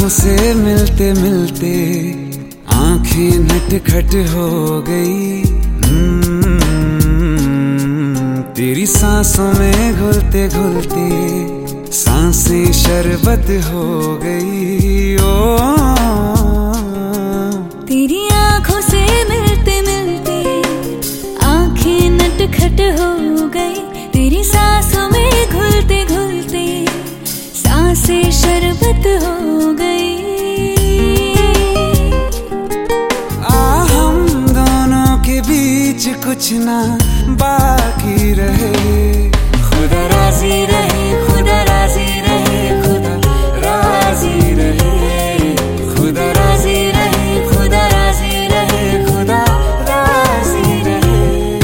आँखों से मिलते मिलते आँखें नटखट हो गई। तेरी सांसों में घुलते घुलते सांसें शरबत हो गई। ओ तेरी आँखों से मिलते मिलते आँखें नटखट हो गई। तेरी सांसों में घुलते घुलते सांसें शरबत हो गई। हम दोनों के बीच कुछ ना बाकी रहे। खुदा राजी रहे, खुदा राजी रहे, खुदा राजी रहे, खुदा राजी रहे, खुदा राजी रहे, खुदा राजी रहे।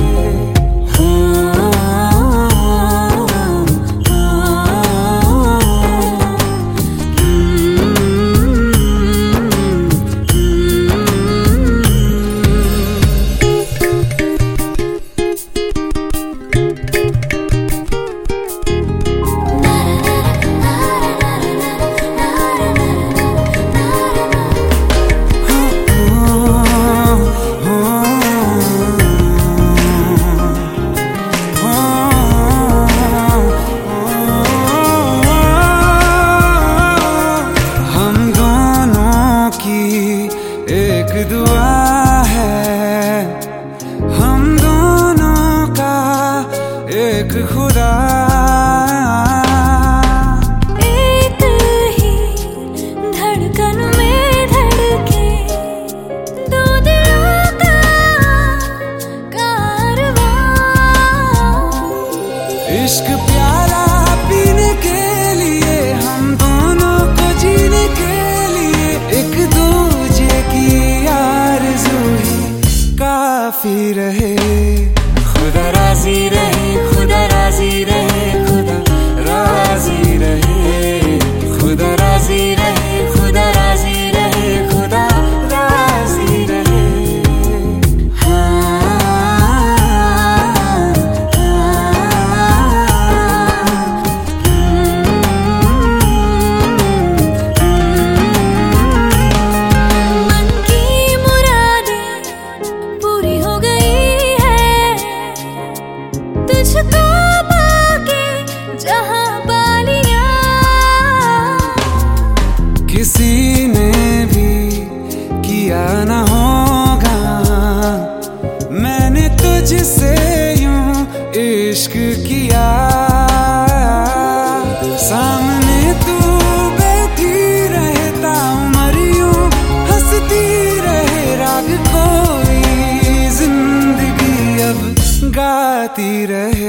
एक दुआ है हम दोनों का एक खुदा। एक ही धड़कन में धड़के दो दिलों का कारवां। इश्क प्याला पीने के लिए हम दोनों को जीने के लिए एक दूजे की आरज़ू ही काफी रहे। खुदा राजी रहे, खुदा राजी रहे, खुदा राजी रहे, खुदा राजी रहे, खुदा राजी रहे, खुदा राजी रहे। मन की मुरादें पूरी हो गई है तुझको पाके जहां पा लिया। किसी ने भी किया न होगा मैंने तुझसे यूं इश्क किया। सामने तू बैठी रहता उम्र यूं हंसती रहे राग कोई जिंदगी अब गाती रहे।